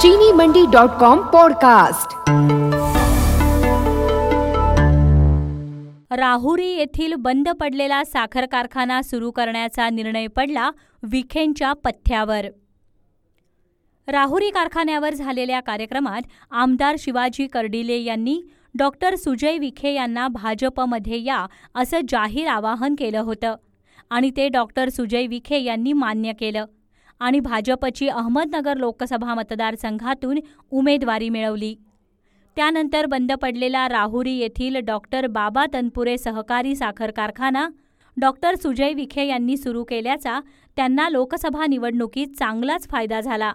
चीनीमंडी.com podcast. Rahuri येथील बंद पडलेला साखर कारखाना सुरू करण्याचा निर्णय पडला विखेंच्या पथ्यावर। राहुरी कारखान्यावर झालेल्या कार्यक्रमात आमदार शिवाजी कर्डिले यांनी डॉक्टर सुजय विखे यांना भाजपमध्ये या असं जाहीर आवाहन केलं होतं आणि ते डॉक्टर सुजय विखे यांनी मान्य केलं आणि भाजपची अहमदनगर लोकसभा मतदारसंघातून उमेदवारी मिळवली। त्यानंतर बंद पडलेला राहुरी येथील डॉक्टर बाबा तनपुरे सहकारी साखर कारखाना डॉक्टर सुजय विखे यांनी सुरू केल्याचा त्यांना लोकसभा निवडणुकीत चांगलाच फायदा झाला।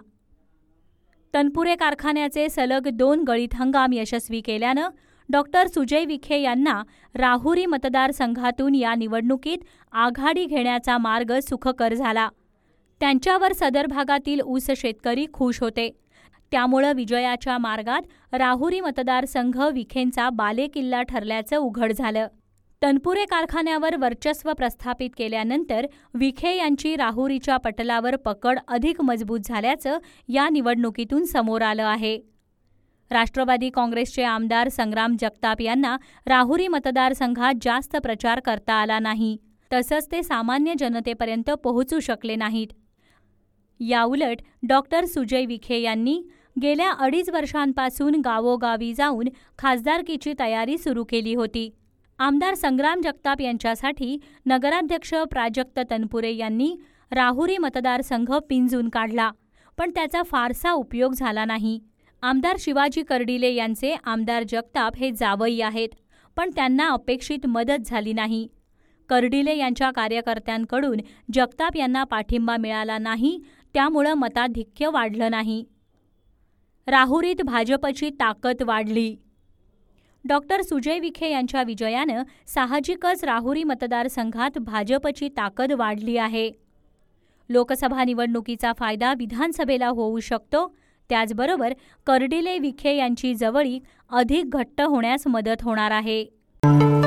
तनपुरे कारखान्याचे सलग 2 गळीत हंगाम यशस्वी केल्यानं डॉक्टर सुजय विखे यांना राहुरी मतदारसंघातून या निवडणुकीत आघाडी घेण्याचा मार्ग सुखकर झाला। त्यांच्यावर सदर भागातील ऊस शेतकरी खुश होते, त्यामुळे विजयाच्या मार्गात राहुरी मतदारसंघ विखेंचा बालेकिल्ला ठरल्याचं उघड झालं। तनपुरे कारखान्यावर वर्चस्व प्रस्थापित केल्यानंतर विखे यांची राहुरीच्या पटलावर पकड अधिक मजबूत झाल्याचं या निवडणुकीतून समोर आलं आहे। राष्ट्रवादी काँग्रेसचे आमदार संग्राम जगताप यांना राहुरी मतदारसंघात जास्त प्रचार करता आला नाही, तसंच ते सामान्य जनतेपर्यंत पोहोचू शकले नाहीत। याउलट डॉक्टर सुजय विखे यांनी गेल्या 2.5 वर्षांपासून गावोगावी जाऊन खासदारकीची तयारी सुरू केली होती। आमदार संग्राम जगताप यांच्यासाठी नगराध्यक्ष प्राजक्त तनपुरे यांनी राहुरी मतदारसंघ पिंजून काढला, पण त्याचा फारसा उपयोग झाला नाही। आमदार शिवाजी कर्डिले यांचे आमदार जगताप हे जावई आहेत, पण त्यांना अपेक्षित मदत झाली नाही। कर्डिले यांच्या कार्यकर्त्यांकडून जगताप यांना पाठिंबा मिळाला नाही, त्यामुळे मताधिक्य वाढलं नाही। राहुरीत भाजपची ताकद वाढली। डॉक्टर सुजय विखे यांच्या विजयानं साहजिकच राहुरी मतदारसंघात भाजपची ताकद वाढली आहे। लोकसभा निवडणुकीचा फायदा विधानसभेला होऊ शकतो, त्याचबरोबर कर्डिले विखे यांची जवळीक अधिक घट्ट होण्यास मदत होणार आहे।